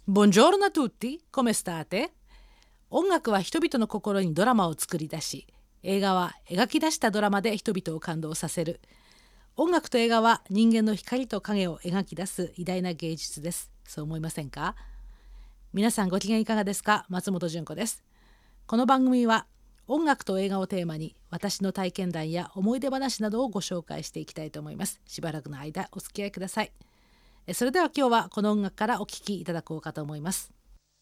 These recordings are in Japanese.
Buongiorno a tutti, come state? 音楽は人々の心にドラマを作り出し、映画は描き出したドラマで人々を感動させる。音楽と映画は人間の光と影を描き出す偉大な芸術です。そう思いませんか？皆さんご機嫌いかがですか？松本純子です。この番組は音楽と映画をテーマに私の体験談や思い出話などをご紹介していきたいと思います。しばらくの間お付き合いください。それでは今日はこの音楽からお聴きいただこうかと思います。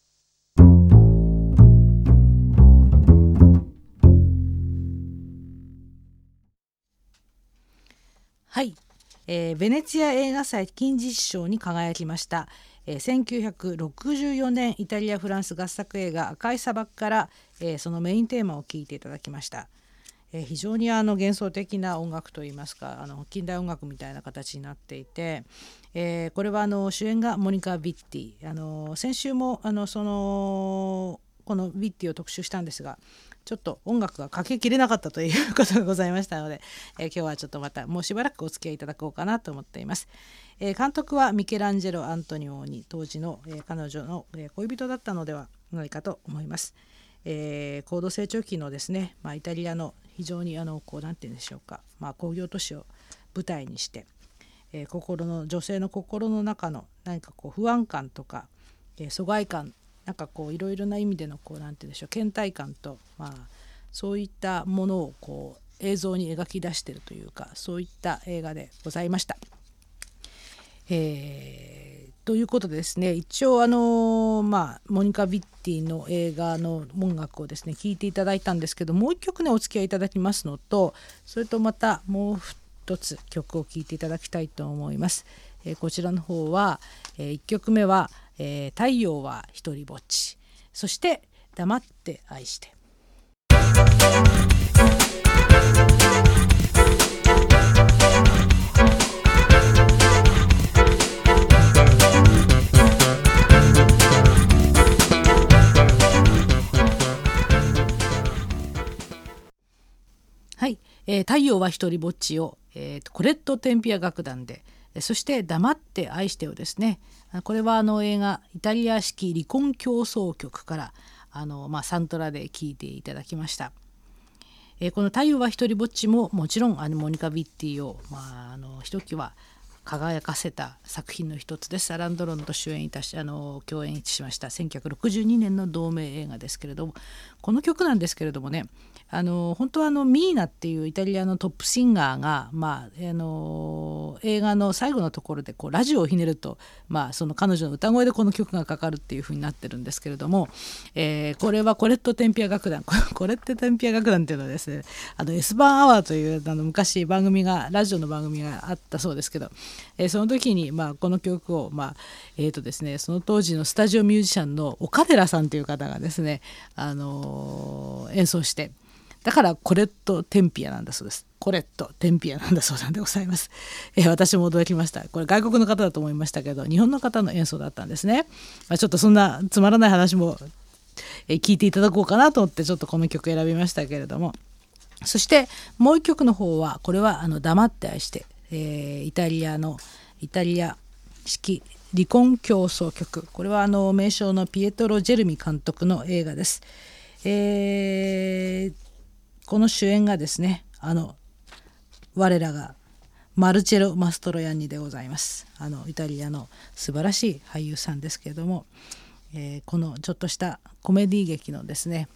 はい、ベネチア映画祭金獅子賞に輝きました、1964年イタリア・フランス合作映画赤い砂漠から、そのメインテーマを聴いていただきました。非常に幻想的な音楽といいますか近代音楽みたいな形になっていて、これは主演がモニカ・ビッティ、先週もこのビッティを特集したんですがちょっと音楽がかけきれなかったということがございましたので、今日はちょっとまたもうしばらくお付き合いいただこうかなと思っています。監督はミケランジェロ・アントニオーニ、当時の、彼女の、恋人だったのではないかと思います。高度成長期のですね、イタリアの非常になんて言うんでしょうか、工業都市を舞台にして、女性の心の中の何か不安感とか、疎外感なんかいろいろな意味でのなんて言うんでしょう倦怠感と、そういったものを映像に描き出しているというかそういった映画でございました。ということでですね一応モニカ・ビッティの映画の音楽をですね聴いていただいたんですけどもう一曲ねお付き合いいただきますのとそれとまたもう一つ曲を聴いていただきたいと思います。こちらの方は、1曲目は、太陽は一人ぼっちそして黙って愛してはい、太陽は一人ぼっちを、コレット・テンピア楽団でそして黙って愛してをですねこれは映画イタリア式離婚協奏曲からサントラで聴いていただきました。この太陽は一人ぼっちももちろんモニカ・ビッティを、ひときわ輝かせた作品の一つです。アラン・ドロンと共演しました1962年の同名映画ですけれどもこの曲なんですけれどもね本当はミーナっていうイタリアのトップシンガーが、映画の最後のところでラジオをひねると、その彼女の歌声でこの曲がかかるっていう風になってるんですけれども、これはコレット・テンピア楽団コレット・テンピア楽団っていうのはですねS バンアワーという昔ラジオの番組があったそうですけど、その時に、この曲を、ですね、その当時のスタジオミュージシャンの岡寺さんという方がですね、演奏してだからコレット・テンピアなんだそうです。コレット・テンピアなんだそうなんでございます。私も驚きました。これ外国の方だと思いましたけど日本の方の演奏だったんですね。ちょっとそんなつまらない話も聞いていただこうかなと思ってちょっとこの曲選びましたけれどもそしてもう一曲の方はこれは黙って愛して、イタリア式離婚協奏曲これは名将のピエトロ・ジェルミ監督の映画です。この主演がですね我らがマルチェロ・マストロヤンニでございます。イタリアの素晴らしい俳優さんですけれども、このちょっとしたコメディ劇のですね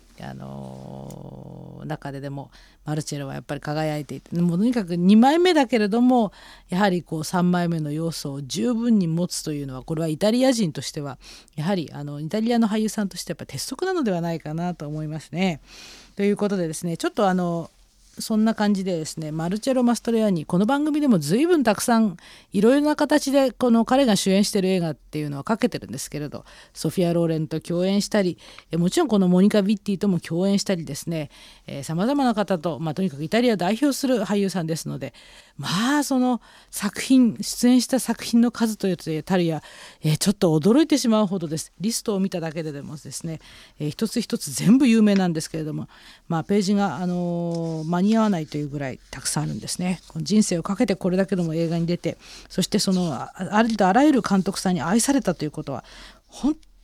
中でもマルチェロはやっぱり輝いていてもうとにかく2枚目だけれどもやはり3枚目の要素を十分に持つというのはこれはイタリア人としてはやはりイタリアの俳優さんとしてやっぱ鉄則なのではないかなと思いますね。ということでですねちょっとそんな感じでですねマルチェロ・マストレアニこの番組でも随分たくさんいろいろな形で彼が主演している映画っていうのはかけてるんですけれどソフィア・ローレンと共演したりもちろんこのモニカ・ビッティとも共演したりですねさまざまな方と、とにかくイタリアを代表する俳優さんですのでその出演した作品の数というたるや、ちょっと驚いてしまうほどです。リストを見ただけでもですね、一つ一つ全部有名なんですけれども、ページが、間に合わないというぐらいたくさんあるんですね。この人生をかけてこれだけでも映画に出てそしてありとあらゆる監督さんに愛されたということは本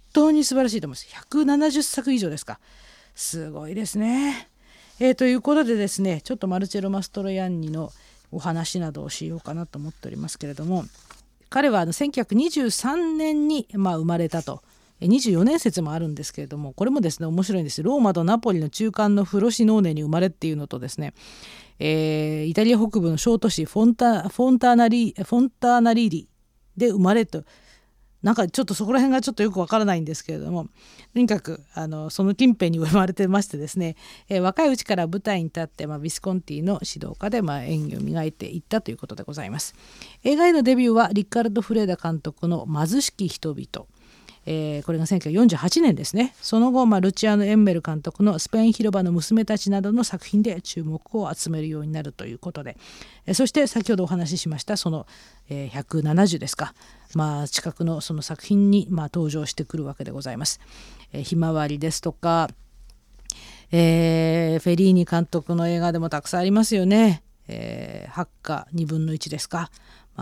当に素晴らしいと思います。170作以上ですか。すごいですね。ということでですね、ちょっとマルチェロ・マストロヤンニのお話などをしようかなと思っておりますけれども、彼は1923年に生まれたと。24年説もあるんですけれども、これもですね面白いんです。ローマとナポリの中間のフロシノーネに生まれっていうのとですね、イタリア北部の小都市フォンターナリーリで生まれと、なんかちょっとそこら辺がちょっとよくわからないんですけれども、とにかくその近辺に生まれてましてですね、若いうちから舞台に立って、ビスコンティの指導家で、演技を磨いていったということでございます。映画へのデビューはリカルド・フレーダ監督の貧しき人々、これが1948年ですね。その後、ルチアーノ・エンメル監督のスペイン広場の娘たちなどの作品で注目を集めるようになるということで、そして先ほどお話ししましたその、170ですか、近くのその作品に、登場してくるわけでございます。ひまわりですとか、フェリーニ監督の映画でもたくさんありますよね。八花2分の1ですか。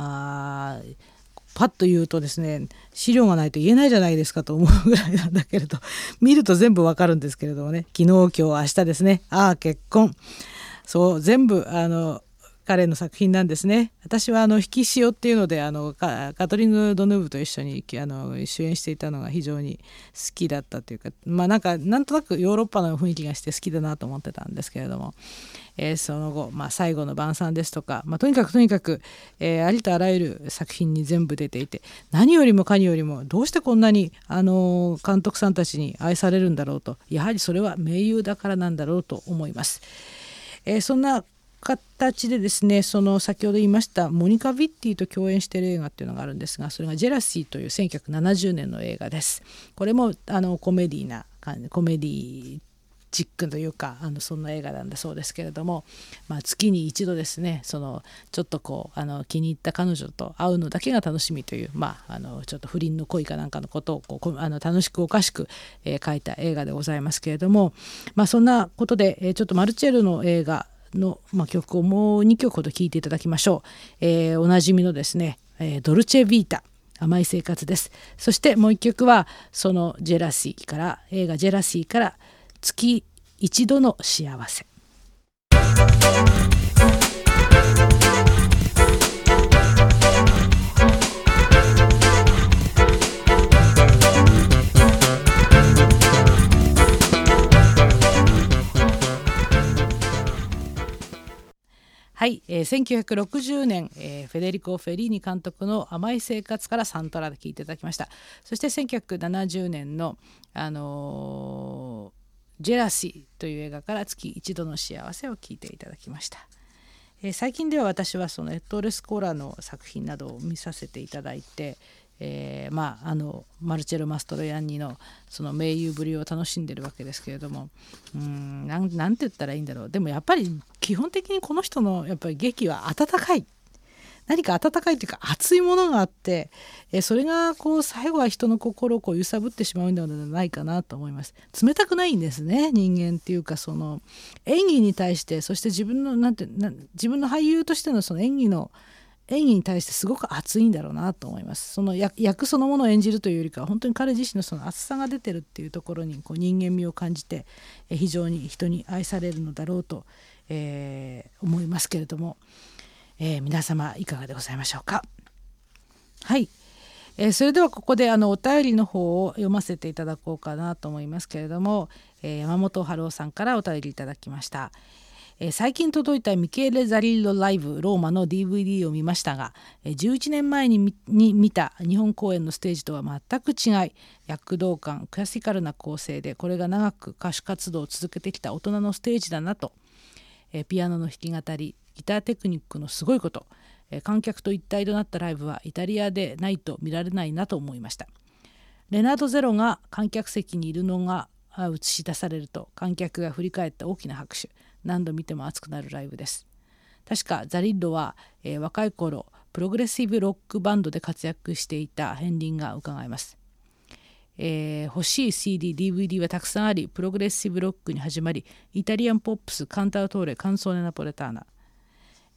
パッと言うとですね、資料がないと言えないじゃないですかと思うぐらいなんだけれど、見ると全部わかるんですけれどもね。昨日今日明日ですね、結婚、そう全部彼の作品なんですね。私は引き潮っていうのでカトリング・ドヌーブと一緒に主演していたのが非常に好きだったというか、なんとなくヨーロッパの雰囲気がして好きだなと思ってたんですけれども、その後、最後の晩餐ですとか、とにかく、ありとあらゆる作品に全部出ていて、何よりもかによりもどうしてこんなに監督さんたちに愛されるんだろうと、やはりそれは名優だからなんだろうと思います。そんな形でですね、その先ほど言いましたモニカ・ヴィッティと共演している映画っていうのがあるんですが、それがジェラシーという1970年の映画です。これもコメディチックというかそんな映画なんだそうですけれども、月に一度ですね、ちょっと気に入った彼女と会うのだけが楽しみという、ちょっと不倫の恋かなんかのことを楽しくおかしく、書いた映画でございますけれども、そんなことで、ちょっとマルチェルの映画の、曲をもう2曲ほど聴いていただきましょう。おなじみのですね、ドルチェ・ビータ、甘い生活です。そしてもう1曲はその映画ジェラシーから月一度の幸せ。はい、1960年、フェデリコ・フェリーニ監督の甘い生活からサントラで聴いていただきました。そして1970年のジェラシーという映画から月一度の幸せを聴いていただきました。最近では私はそのエットーレ・スコラの作品などを見させていただいて、マルチェロ・マストロヤンニのその名優ぶりを楽しんでるわけですけれども、なんて言ったらいいんだろう。でもやっぱり基本的にこの人のやっぱり劇は温かい、何か温かいというか熱いものがあって、それが最後は人の心を揺さぶってしまうのではないかなと思います。冷たくないんですね、人間っていうか、その演技に対して、そして自分の俳優としてのその演技に対してすごく熱いんだろうなと思います。その役そのものを演じるというよりかは、本当に彼自身のその熱さが出てるっていうところに人間味を感じて、非常に人に愛されるのだろうと、思いますけれども、皆様いかがでございましょうか。はい、それではここでお便りの方を読ませていただこうかなと思いますけれども、山本春夫さんからお便りいただきました。最近届いたミケーレ・ザリッロライブローマの DVD を見ましたが、11年前に見た日本公演のステージとは全く違い、躍動感、クラシカルな構成で、これが長く歌手活動を続けてきた大人のステージだなと、ピアノの弾き語り、ギターテクニックのすごいこと、観客と一体となったライブはイタリアでないと見られないなと思いました。レナード・ゼロが観客席にいるのが映し出されると、観客が振り返った大きな拍手、何度見ても熱くなるライブです。確かザリッロは、若い頃プログレッシブロックバンドで活躍していた片鱗が伺えます。欲しい CD、DVD はたくさんあり、プログレッシブロックに始まり、イタリアンポップス、カンタウトーレ、カンソーネナポレターナ、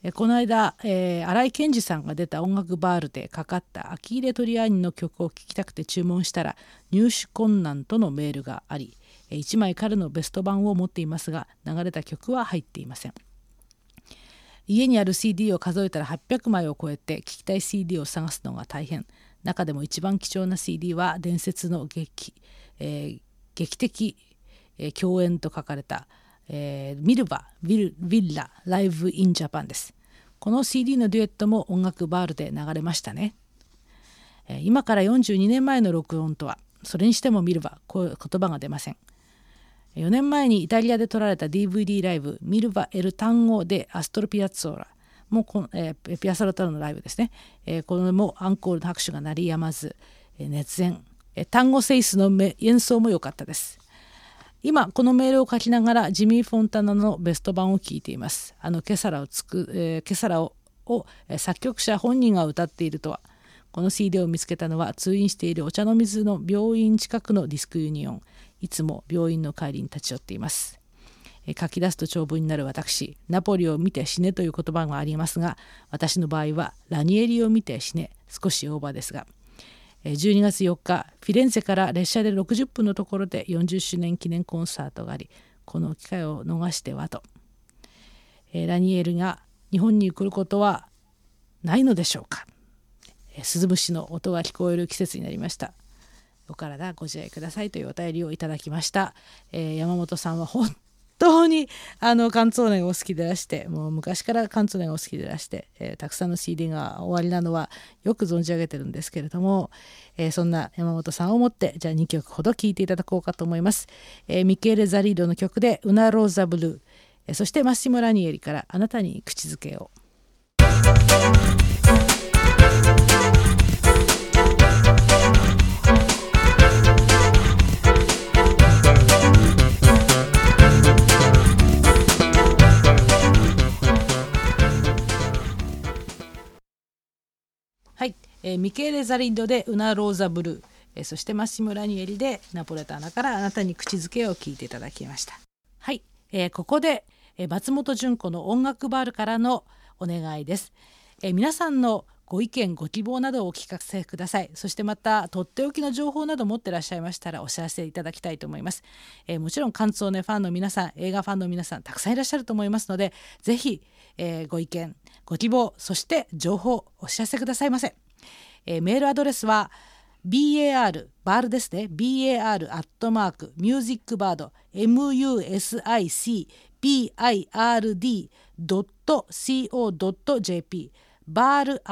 この間、新井健二さんが出た音楽バールでかかったアキーレ・トリアーニの曲を聴きたくて注文したら入手困難とのメールがあり、1枚彼のベスト版を持っていますが流れた曲は入っていません。家にある CD を数えたら800枚を超えて聴きたい CD を探すのが大変。中でも一番貴重な CD は伝説の劇的、共演と書かれた、ミルバ・ヴィッラ・ライブ・イン・ジャパンです。この CD のデュエットも音楽バールで流れましたね。今から42年前の録音とは、それにしてもミルバ、こういう言葉が出ません。4年前にイタリアで撮られた DVD ライブミルバ・エル・タンゴでアストロ・ピアッツォーラもピアソラトラのライブですね、これもアンコールの拍手が鳴りやまず、熱演、タンゴセイスの演奏も良かったです。今このメールを書きながらジミー・フォンタナのベスト版を聴いています。ケサラを作曲者本人が歌っているとは。この CD を見つけたのは通院しているお茶の水の病院近くのディスクユニオン。いつも病院の帰りに立ち寄っています。書き出すと長文になる私、ナポリを見て死ねという言葉がありますが、私の場合はラニエリを見て死ね、少しオーバーですが、12月4日フィレンツェから列車で60分のところで40周年記念コンサートがあり、この機会を逃してはと、ラニエルが日本に来ることはないのでしょうか。スズムシの音が聞こえる季節になりました。お体ご自愛くださいというお便りをいただきました。山本さんは本当にカンツォーネがお好きでいらして、もう昔からカンツォーネがお好きでいらして、たくさんの CD が終わりなのはよく存じ上げてるんですけれども、そんな山本さんをもってじゃあ2曲ほど聴いていただこうかと思います。ミケーレ・ザリードの曲でウナ・ローザ・ブルー、そしてマッシモ・ラニエリからあなたに口づけを。はい、ミケーレ・ザリッドでウナ・ローザ・ブルー、そしてマッシモ・ラニエリでナポレターナからあなたに口づけを聞いていただきました。はい、ここで、松本純子の音楽バールからのお願いです。皆さんのご意見ご希望などをお聞かせください。そしてまたとっておきの情報など持ってらっしゃいましたらお知らせいただきたいと思います。もちろんカンツォーネファンの皆さん、映画ファンの皆さんたくさんいらっしゃると思いますので、ぜひ、ご意見ご希望そして情報お知らせくださいませ。メールアドレスは BAR バールですね、 BAR@musicbird musicbird.co.jp バール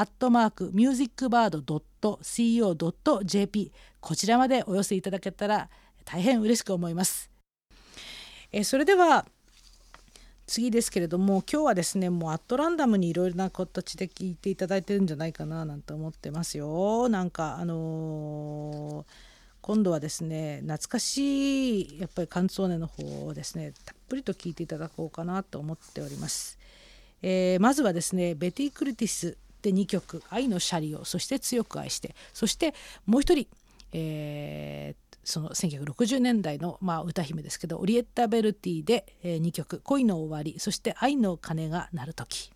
@musicbird.co.jp こちらまでお寄せいただけたら大変嬉しく思います。それでは次ですけれども、今日はですねもうアットランダムにいろいろな形で聞いていただいてるんじゃないかななんて思ってますよ。なんか今度はですね懐かしいやっぱりカンツォーネの方をですねたっぷりと聞いていただこうかなと思っております。まずはですねベティ・クルティスで2曲愛のシャリオ、そして強く愛して、そしてもう一人、その1960年代の、歌姫ですけどオリエッタ・ベルティで、2曲恋の終わり、そして愛の鐘が鳴るとき。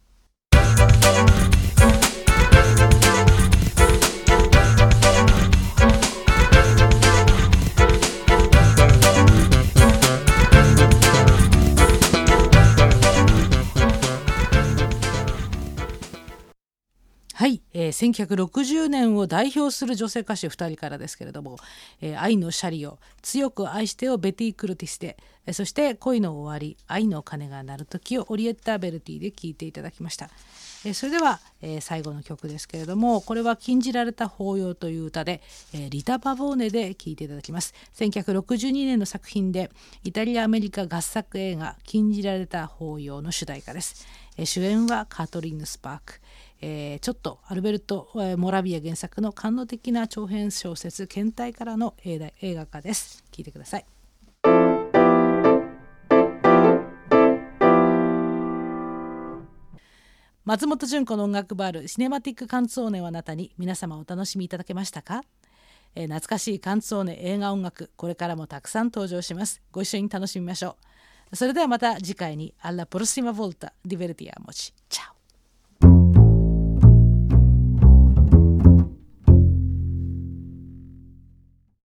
はい、1960年を代表する女性歌手2人からですけれども、愛のシャリオ、強く愛してをベティ・クルティスで、そして恋の終わり、愛の鐘が鳴る時をオリエッタ・ベルティで聴いていただきました。それでは、最後の曲ですけれども、これは禁じられた法要という歌で、リタ・パボーネで聴いていただきます。1962年の作品でイタリア・アメリカ合作映画禁じられた法要の主題歌です。主演はカトリーヌ・スパーク。ちょっとアルベルト・モラビア原作の感動的な長編小説検体からの映画化です。聞いてください。松本純子の音楽バールシネマティックカンツォーネはあなたに、皆様お楽しみいただけましたか？懐かしいカンツォーネ映画音楽、これからもたくさん登場します。ご一緒に楽しみましょう。それではまた次回に。Alla prossima volta, divertiamoci. Ciao.